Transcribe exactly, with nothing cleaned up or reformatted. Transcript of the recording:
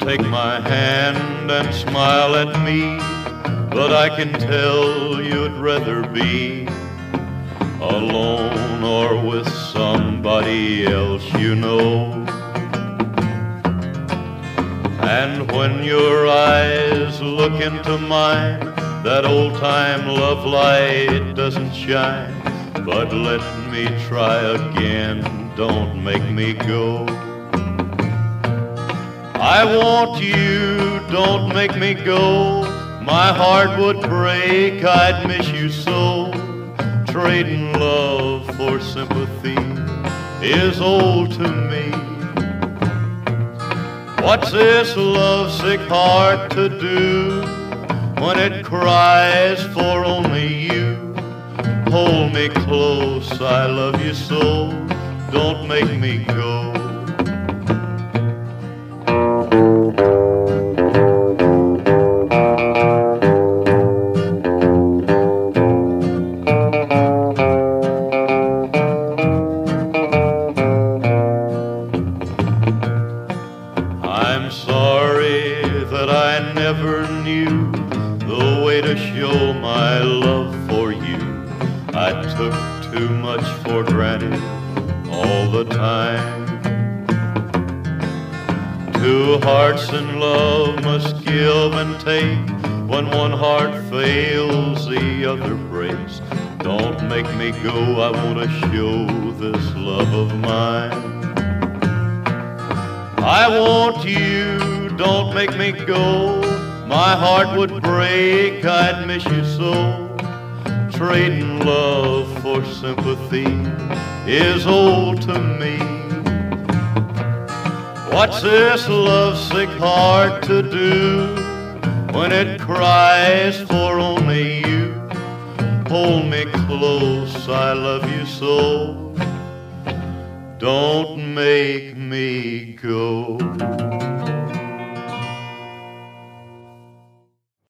take my hand and smile at me, but I can tell you'd rather be alone or with somebody else you know. And when your eyes look into mine, that old-time love light doesn't shine. But let me try again, don't make me go. I want you, don't make me go. My heart would break, I'd miss you so. Trading love for sympathy is old to me. What's this lovesick heart to do when it cries for only you? Hold me close, I love you so, don't make me go. I'm sorry that I never knew the way to show my love for you. I took too much for granted all the time. Two hearts in love must give and take. When one heart fails, the other breaks. Don't make me go, I want to show this love of mine. I want you, don't make me go. My heart would break, I'd miss you so. Trading love for sympathy is old to me. What's this lovesick heart to do when it cries for only you? Hold me close, I love you so, don't make me go.